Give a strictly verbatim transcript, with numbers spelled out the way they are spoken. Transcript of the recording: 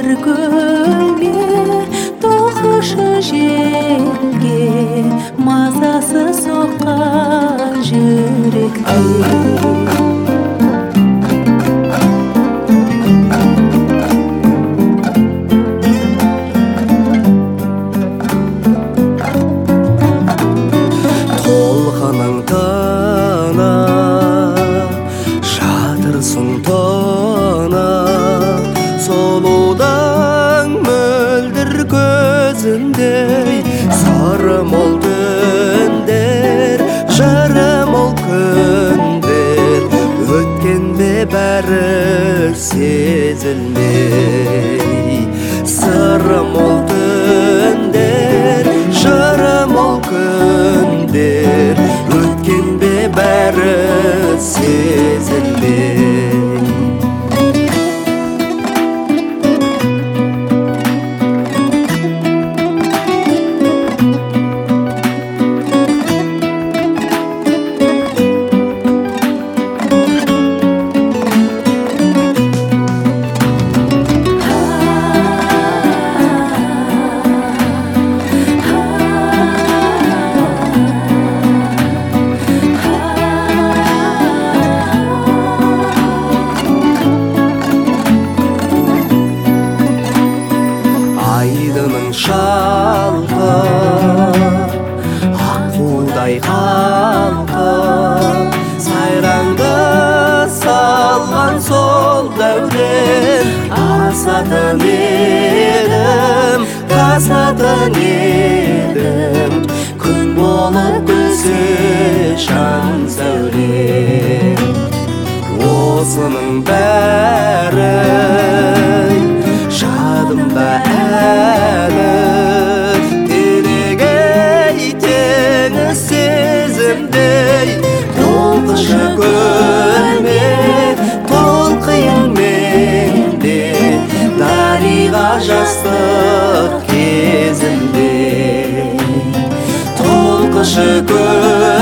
көлге тоқышы желге мазасы соққан жүректе Солудаң мөлдір көзіндей сары мол түндер, жыры мол күндер өткенде бәрі сезілмей. Сары мол түндер, жыры мол күндер өткенде бәрі сезілмей. Айдының шалқып, аққудай қалқып, сайраңды салған сол дәурен. Асатын едім, тасатын едім, күн болып күлсе жан сәулем. Осының бәрі жадымда әлі, тереңей теңіз сезімдей. Толқышы көлме, толқиын менде, дариға жастық кезімде. Толқышы көлме,